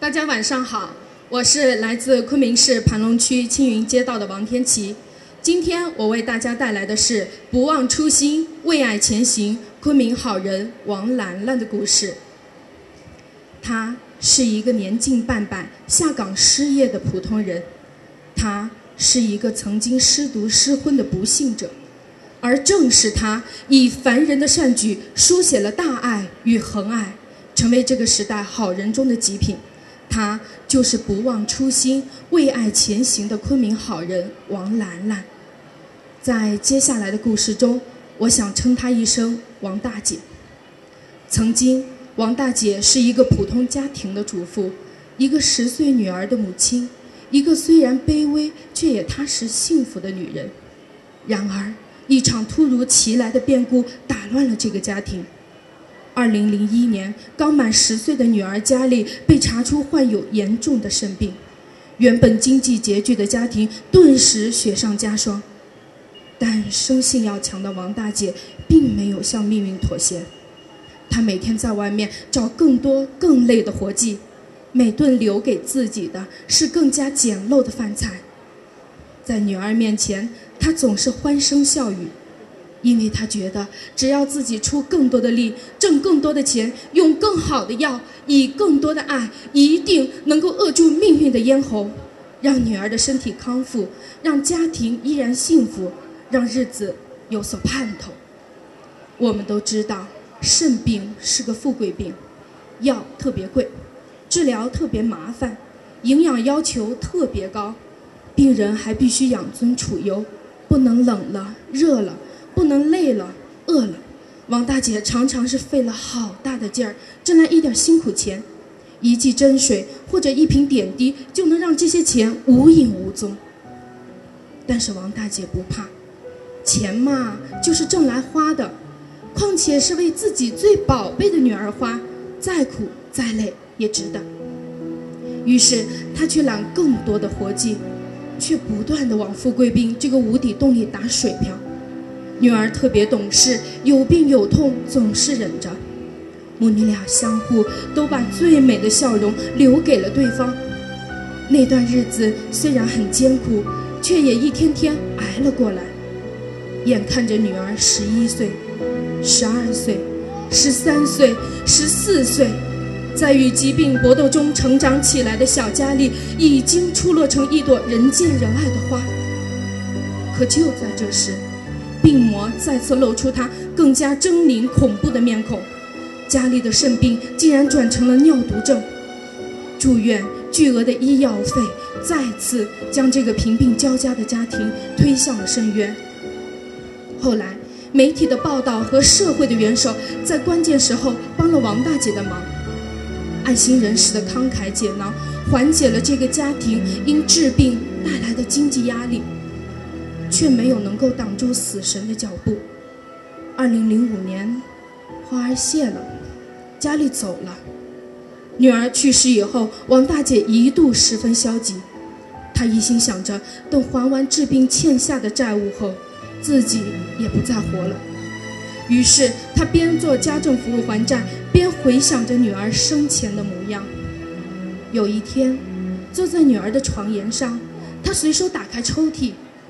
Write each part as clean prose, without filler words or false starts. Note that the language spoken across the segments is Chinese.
大家晚上好，我是来自昆明市盘龙区青云街道的王天琪。今天我为大家带来的是不忘初心、为爱前行昆明好人王兰兰的故事。她是一个年近半百下岗失业的普通人，她是一个曾经失独失婚的不幸者，而正是她以凡人的善举书写了大爱与恒爱，成为这个时代好人中的极品。她就是不忘初心、为爱前行的昆明好人王兰兰。在接下来的故事中，我想称她一声王大姐。曾经，王大姐是一个普通家庭的主妇，一个10岁女儿的母亲，一个虽然卑微却也踏实幸福的女人。然而，一场突如其来的变故打乱了这个家庭。2001年，刚满10岁的女儿佳丽被查出患有严重的肾病，原本经济拮据的家庭顿时雪上加霜。但生性要强的王大姐并没有向命运妥协，她每天在外面找更多更累的活计，每顿留给自己的是更加简陋的饭菜。在女儿面前，她总是欢声笑语，因为她觉得只要自己出更多的力，挣更多的钱，用更好的药，以更多的爱，一定能够扼住命运的咽喉，让女儿的身体康复，让家庭依然幸福，让日子有所盼头。我们都知道，肾病是个富贵病，药特别贵，治疗特别麻烦，营养要求特别高，病人还必须养尊处优，不能冷了、热了，不能累了、饿了。王大姐常常是费了好大的劲儿，挣来一点辛苦钱，一剂针水或者一瓶点滴就能让这些钱无影无踪。但是王大姐不怕，钱嘛，就是挣来花的，况且是为自己最宝贝的女儿花，再苦再累也值得。于是她去揽更多的活计，却不断地往富贵病这个无底洞里打水漂。女儿特别懂事，有病有痛总是忍着，母女俩相互都把最美的笑容留给了对方。那段日子虽然很艰苦，却也一天天挨了过来。眼看着女儿11岁、12岁、13岁、14岁，在与疾病搏斗中成长起来的小佳丽，已经出落成一朵人见人爱的花。可就在这时，病魔再次露出她更加狰狞恐怖的面孔，佳丽的肾病竟然转成了尿毒症。住院巨额的医药费再次将这个贫病交加的家庭推向了深渊。后来，媒体的报道和社会的援手在关键时候帮了王大姐的忙，爱心人士的慷慨解囊缓解了这个家庭因治病带来的经济压力，却没有能够挡住死神的脚步。2005年，花儿谢了，佳丽走了。女儿去世以后，王大姐一度十分消极，她一心想着等还完治病欠下的债务后，自己也不再活了。于是她边做家政服务还债，边回想着女儿生前的模样。有一天，坐在女儿的床沿上，她随手打开抽屉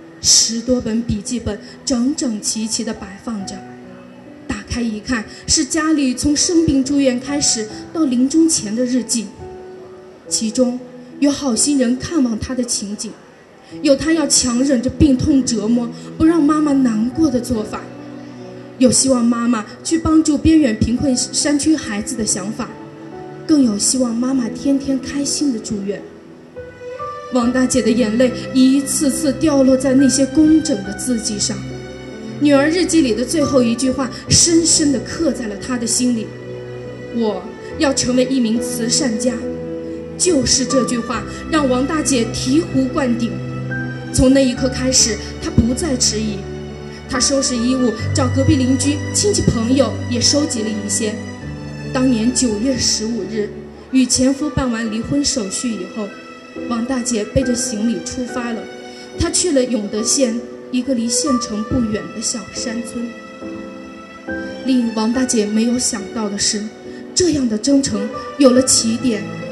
，10多本笔记本整整齐齐地摆放着。打开一看，是佳丽从生病住院开始到临终前的日记，其中有好心人看望她的情景，有她要强忍着病痛折磨不让妈妈难过的做法，有希望妈妈去帮助边远贫困山区孩子的想法，更有希望妈妈天天开心的住院。王大姐的眼泪一次次掉落在那些工整的字迹上，女儿日记里的最后一句话深深地刻在了她的心里：我要成为一名慈善家。就是这句话让王大姐醍醐灌顶。从那一刻开始，她不再迟疑，她收拾衣物，找隔壁邻居、亲戚朋友也收集了一些。当年9月15日，与前夫办完离婚手续以后，王大姐背着行李出发了。她去了永德县一个离县城不远的小山村。令王大姐没有想到的是，这样的征程有了起点，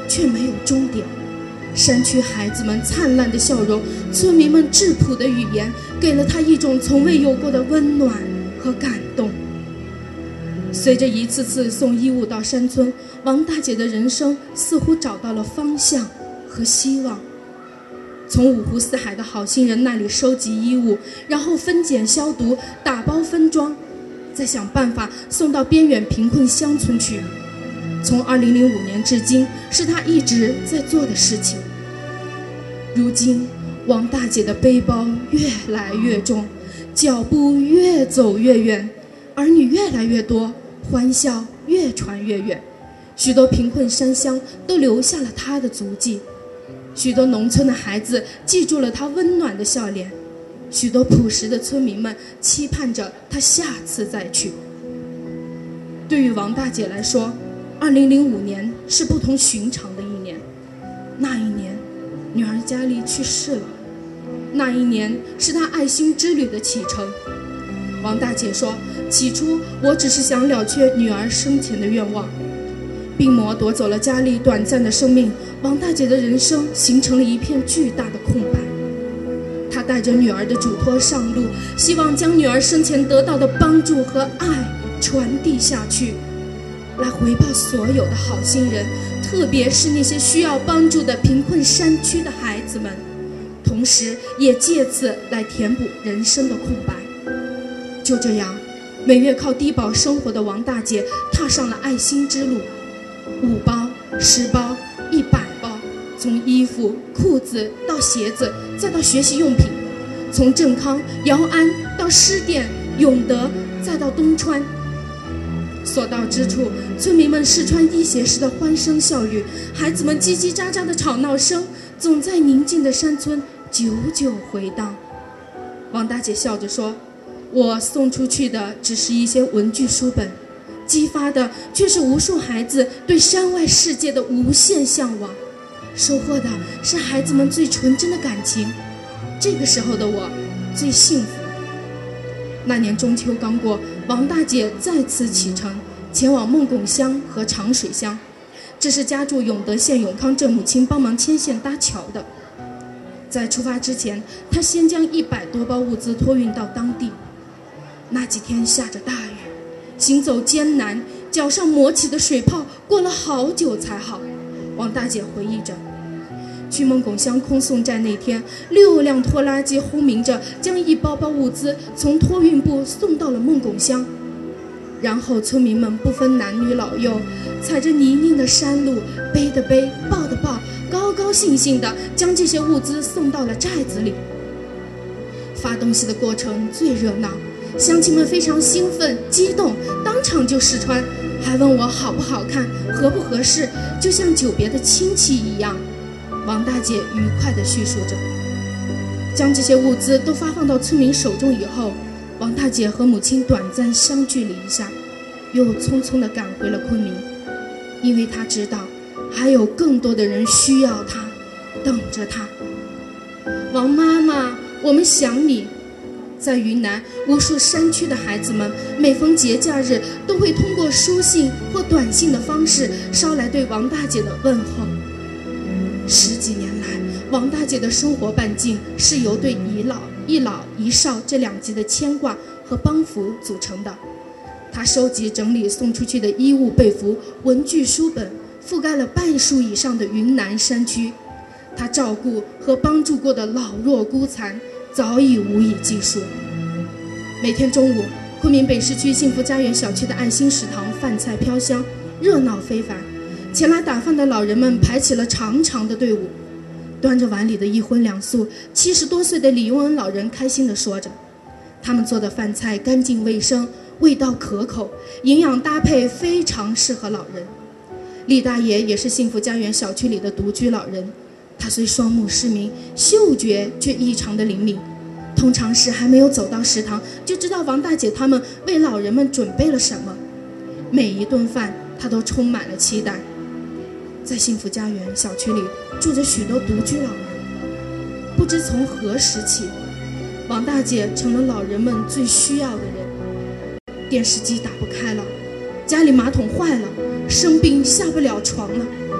却没有终点。山区孩子们灿烂的笑容，村民们质朴的语言，给了他一种从未有过的温暖和感动。随着一次次送衣物到山村，王大姐的人生似乎找到了方向和希望。从五湖四海的好心人那里收集衣物，然后分拣消毒，打包分装，再想办法送到边远贫困乡村去。从2005年至今，是她一直在做的事情。如今，王大姐的背包越来越重，脚步越走越远，儿女越来越多，欢笑越传越远。许多贫困山乡都留下了她的足迹，许多农村的孩子记住了她温暖的笑脸，许多朴实的村民们期盼着她下次再去。对于王大姐来说，2005年是不同寻常的一年。那一年，女儿佳丽去世了。那一年是她爱心之旅的启程。王大姐说，起初我只是想了却女儿生前的愿望。病魔夺走了佳丽短暂的生命，王大姐的人生形成了一片巨大的空白。她带着女儿的嘱托上路，希望将女儿生前得到的帮助和爱传递下去，来回报所有的好心人，特别是那些需要帮助的贫困山区的孩子们，同时也借此来填补人生的空白。就这样，每月靠低保生活的王大姐踏上了爱心之路，5包、10包、100包，从衣服、裤子到鞋子，再到学习用品，从正康、姚安到施店、永德，再到东川。所到之处，村民们试穿衣鞋时的欢声笑语，孩子们叽叽喳喳的吵闹声，总在宁静的山村久久回荡。王大姐笑着说，我送出去的只是一些文具书本，激发的却是无数孩子对山外世界的无限向往，收获的是孩子们最纯真的感情。这个时候的我最幸福。那年中秋刚过，王大姐再次启程，前往孟拱乡和长水乡，这是家住永德县永康镇母亲帮忙牵线搭桥的。在出发之前，她先将100多包物资托运到当地。那几天下着大雨，行走艰难，脚上磨起的水泡过了好久才好。王大姐回忆着，去孟拱乡空送站那天，6辆拖拉机轰鸣着，将一包包物资从托运部送到了孟拱乡。然后村民们不分男女老幼，踩着泥泞的山路，背的背，抱的抱，高高兴兴地将这些物资送到了寨子里。发东西的过程最热闹，乡亲们非常兴奋激动，当场就试穿，还问我好不好看，合不合适，就像久别的亲戚一样。王大姐愉快地叙述着。将这些物资都发放到村民手中以后，王大姐和母亲短暂相聚了一下，又匆匆地赶回了昆明，因为她知道还有更多的人需要她，等着她。王妈妈，我们想你。在云南，无数山区的孩子们每逢节假日都会通过书信或短信的方式捎来对王大姐的问候。10几年来，王大姐的生活半径是由对一老一少这2极的牵挂和帮扶组成的。她收集整理送出去的衣物被服、文具书本，覆盖了半数以上的云南山区。她照顾和帮助过的老弱孤残早已无以计数。每天中午，昆明北市区幸福家园小区的爱心食堂饭菜飘香，热闹非凡。前来打饭的老人们排起了长长的队伍，端着碗里的一荤2素，70多岁的李永恩老人开心地说着，他们做的饭菜干净卫生，味道可口，营养搭配非常适合老人。李大爷也是幸福家园小区里的独居老人，他虽双目失明，嗅觉却异常的灵敏，通常是还没有走到食堂，就知道王大姐他们为老人们准备了什么。每一顿饭他都充满了期待。在幸福家园小区里住着许多独居老人，不知从何时起，王大姐成了老人们最需要的人。电视机打不开了，家里马桶坏了，生病下不了床了。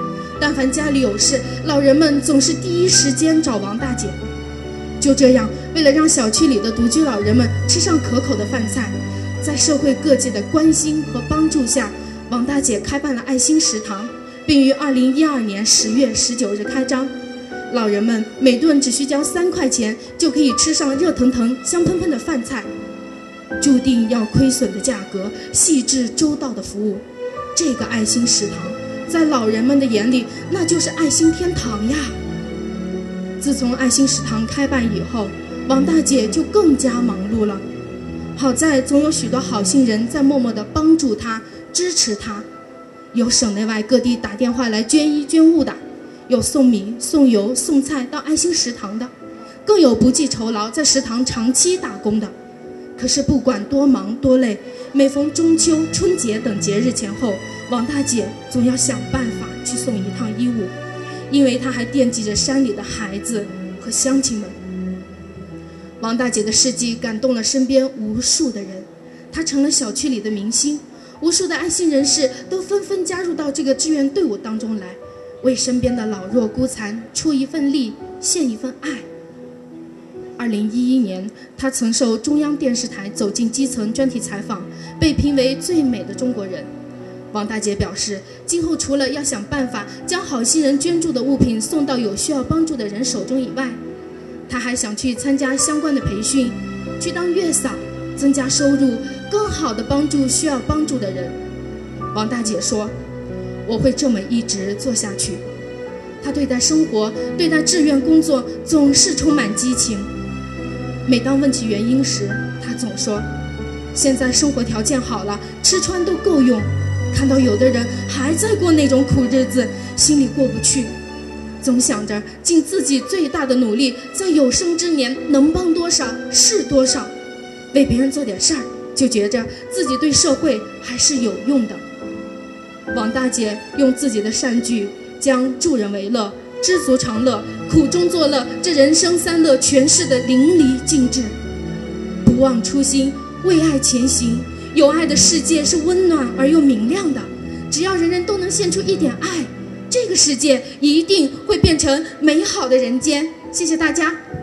但凡家里有事，老人们总是第一时间找王大姐。就这样，为了让小区里的独居老人们吃上可口的饭菜，在社会各界的关心和帮助下，王大姐开办了爱心食堂，并于2012年10月19日开张。老人们每顿只需交3块钱，就可以吃上热腾腾、香喷喷的饭菜。注定要亏损的价格，细致周到的服务，这个爱心食堂在老人们的眼里，那就是爱心天堂呀。自从爱心食堂开办以后，王大姐就更加忙碌了。好在总有许多好心人在默默地帮助她、支持她，有省内外各地打电话来捐衣捐物的，有送米、送油、送菜到爱心食堂的，更有不计酬劳在食堂长期打工的。可是不管多忙多累，每逢中秋、春节等节日前后，王大姐总要想办法去送一趟衣物，因为她还惦记着山里的孩子和乡亲们。王大姐的事迹感动了身边无数的人，她成了小区里的明星，无数的爱心人士都纷纷加入到这个志愿队伍当中来，为身边的老弱孤残出一份力，献一份爱。2011年，她曾受中央电视台走进基层专题采访，被评为最美的中国人。王大姐表示，今后除了要想办法将好心人捐助的物品送到有需要帮助的人手中以外，她还想去参加相关的培训，去当月嫂，增加收入，更好地帮助需要帮助的人。王大姐说，我会这么一直做下去。她对待生活，对待志愿工作总是充满激情。每当问起原因时，她总说，现在生活条件好了，吃穿都够用，看到有的人还在过那种苦日子，心里过不去，总想着尽自己最大的努力，在有生之年能帮多少是多少，为别人做点事儿，就觉着自己对社会还是有用的。王大姐用自己的善举，将助人为乐、知足常乐、苦中作乐这人生3乐诠释得淋漓尽致。不忘初心，为爱前行，有爱的世界是温暖而又明亮的，只要人人都能献出一点爱，这个世界一定会变成美好的人间。谢谢大家。